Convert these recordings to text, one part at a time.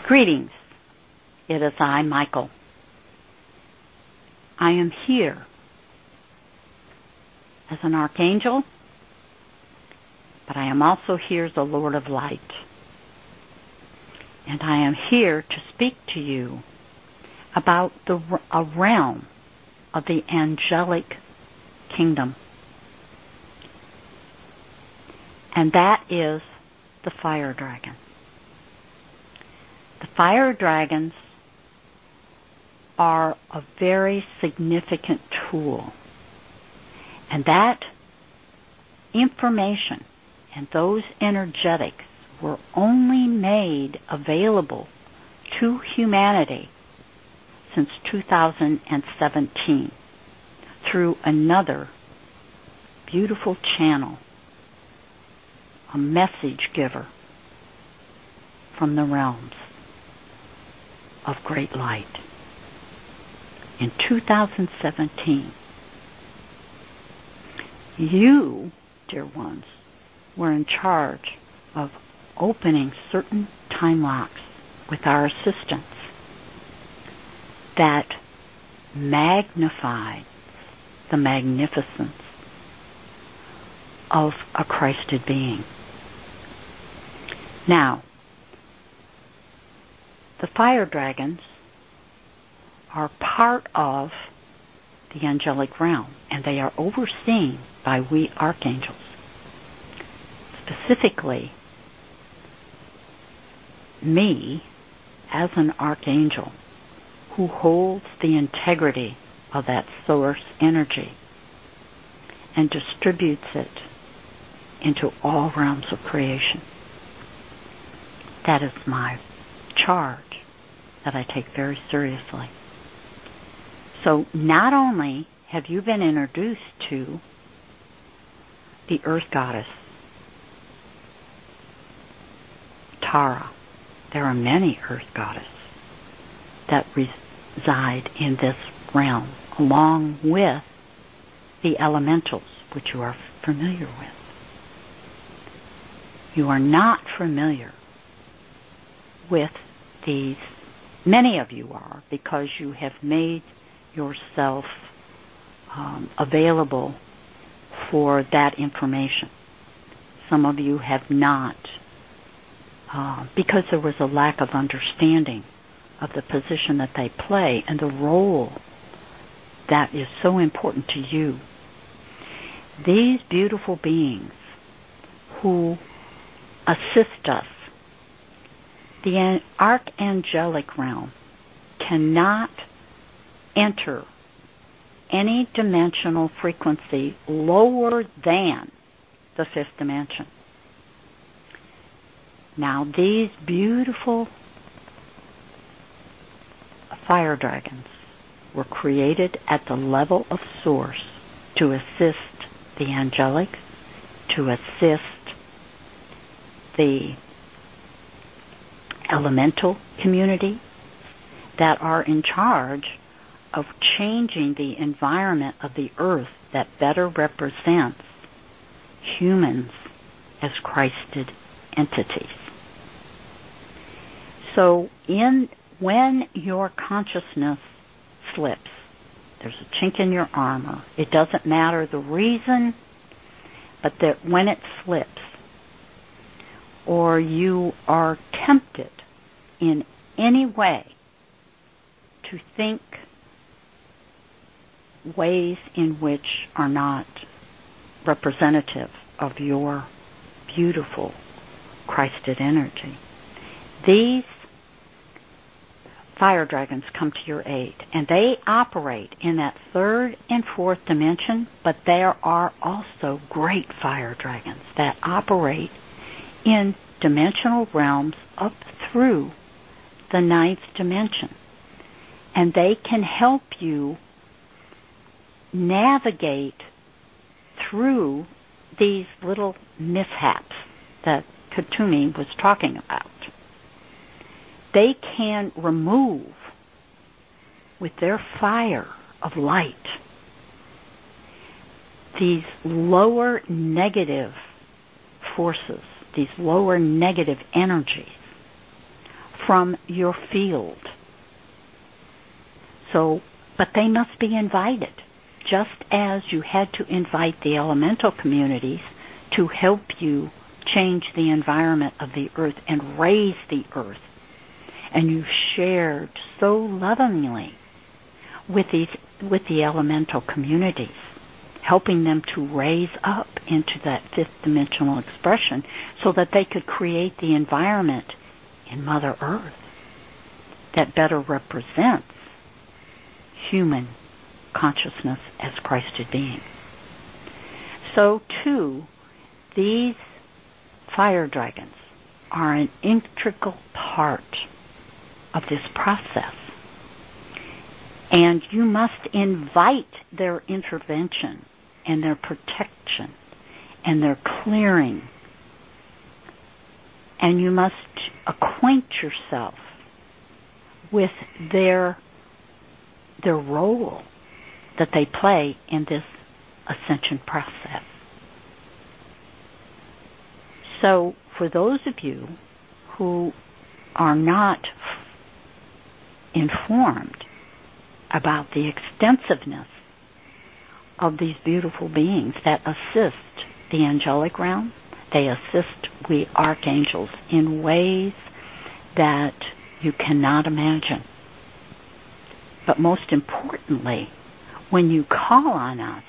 Greetings. It is I, Michael. I am here as an archangel, but I am also here as the Lord of Light. And I am here to speak to you about a realm of the angelic kingdom. And that is the fire dragon. The fire dragons are a very significant tool. And that information and those energetics were only made available to humanity since 2017 through another beautiful channel, a message giver from the realms of great light. In 2017, you, dear ones, were in charge of opening certain time locks with our assistance that magnified the magnificence of a Christed being. Now, the fire dragons are part of the angelic realm, and they are overseen by we archangels. Specifically, me as an archangel who holds the integrity of that source energy and distributes it into all realms of creation. That is my charge that I take very seriously. So not only have you been introduced to the Earth Goddess, Tara, there are many Earth Goddesses that reside in this realm, along with the elementals, which you are familiar with. You are not familiar with these. Many of you are, because you have made yourself available for that information. Some of you have not, because there was a lack of understanding of the position that they play and the role that is so important to you. These beautiful beings who assist us, the archangelic realm, cannot enter any dimensional frequency lower than the fifth dimension. Now, these beautiful fire dragons were created at the level of source to assist the angelic, to assist the elemental community that are in charge of changing the environment of the earth that better represents humans as Christed entities. So when your consciousness slips, there's a chink in your armor. It doesn't matter the reason, but that when it slips, or you are tempted in any way to think ways in which are not representative of your beautiful Christed energy, these fire dragons come to your aid, and they operate in that third and fourth dimension, but there are also great fire dragons that operate in dimensional realms up through the ninth dimension. And they can help you navigate through these little mishaps that Kuthumi was talking about. They can remove, with their fire of light, these lower negative forces, these lower negative energies from your field. So, but they must be invited, just as you had to invite the elemental communities to help you change the environment of the earth and raise the earth. And you shared so lovingly with the elemental communities, helping them to raise up into that fifth dimensional expression so that they could create the environment in Mother Earth that better represents human consciousness as Christed beings. So too, these fire dragons are an integral part of this process. And you must invite their intervention and their protection and their clearing. And you must acquaint yourself with their role that they play in this ascension process. So for those of you who are not informed about the extensiveness of these beautiful beings that assist the angelic realm, they assist we archangels in ways that you cannot imagine. But most importantly, when you call on us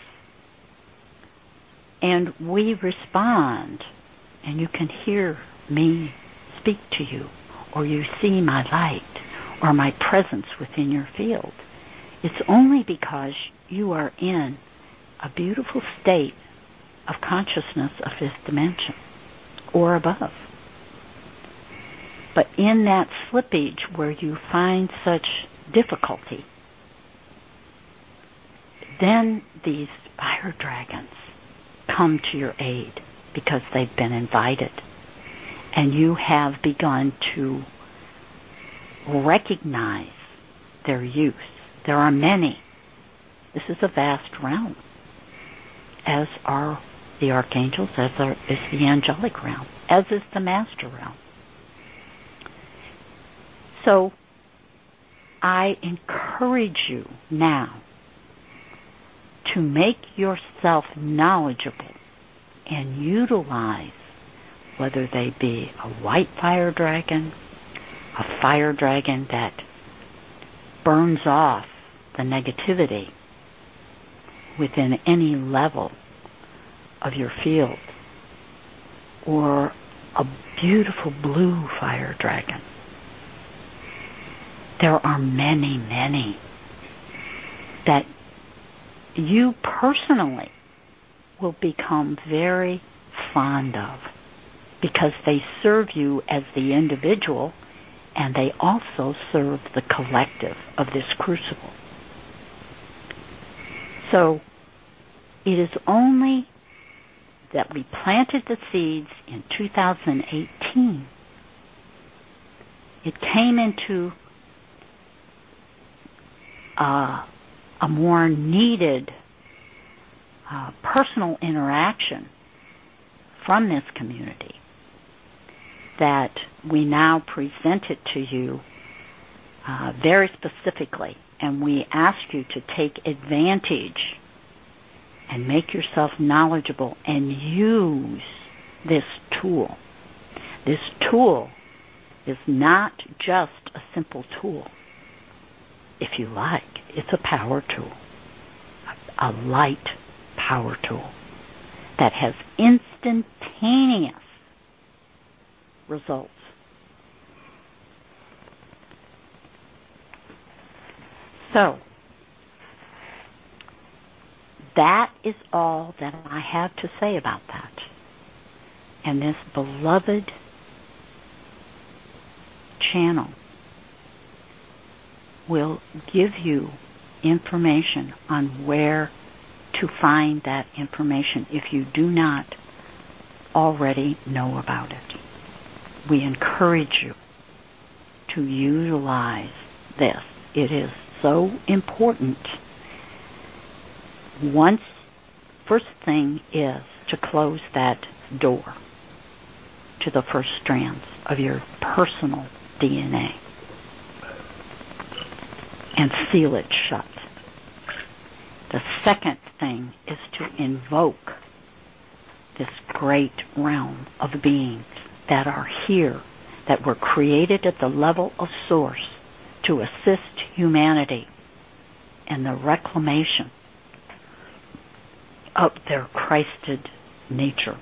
and we respond, and you can hear me speak to you, or you see my light, or my presence within your field, it's only because you are in a beautiful state of consciousness of fifth dimension or above. But in that slippage where you find such difficulty, then these fire dragons come to your aid because they've been invited. And you have begun to recognize their use. There are many. This is a vast realm, as are the archangels, as is the angelic realm, as is the master realm. So I encourage you now to make yourself knowledgeable and utilize, whether they be a white fire dragon, a fire dragon that burns off the negativity within any level of your field, or a beautiful blue fire dragon. There are many, many that you personally will become very fond of because they serve you as the individual, and they also serve the collective of this crucible. So it is only that we planted the seeds in 2018. It came into a more needed personal interaction from this community, that we now present it to you very specifically, and we ask you to take advantage and make yourself knowledgeable and use this tool. This tool is not just a simple tool. If you like, it's a power tool, a light power tool that has instantaneous results. So, that is all that I have to say about that. And this beloved channel will give you information on where to find that information if you do not already know about it. We encourage you to utilize this. It is so important. First thing is to close that door to the first strands of your personal DNA and seal it shut. The second thing is to invoke this great realm of beings that are here, that were created at the level of source to assist humanity in the reclamation of their Christed nature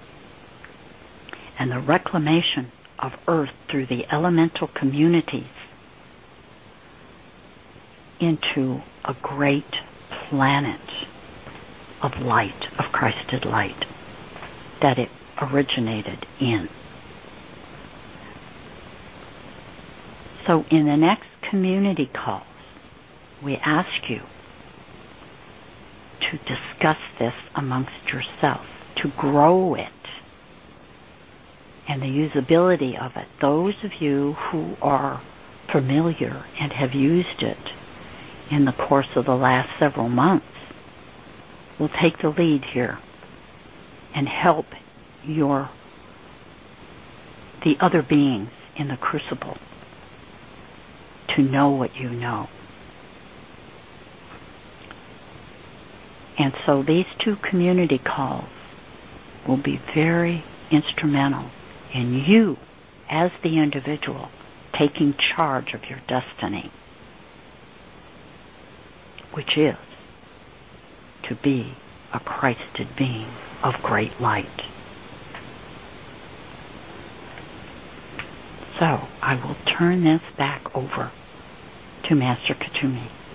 and the reclamation of Earth through the elemental communities into a great planet of light, of Christed light, that it originated in. So in the next community calls, we ask you to discuss this amongst yourself, to grow it, and the usability of it. Those of you who are familiar and have used it in the course of the last several months will take the lead here and help the other beings in the crucible to know what you know. And so these 2 community calls will be very instrumental in you as the individual taking charge of your destiny, which is to be a Christed being of great light. So I will turn this back over to Master Kuthumi.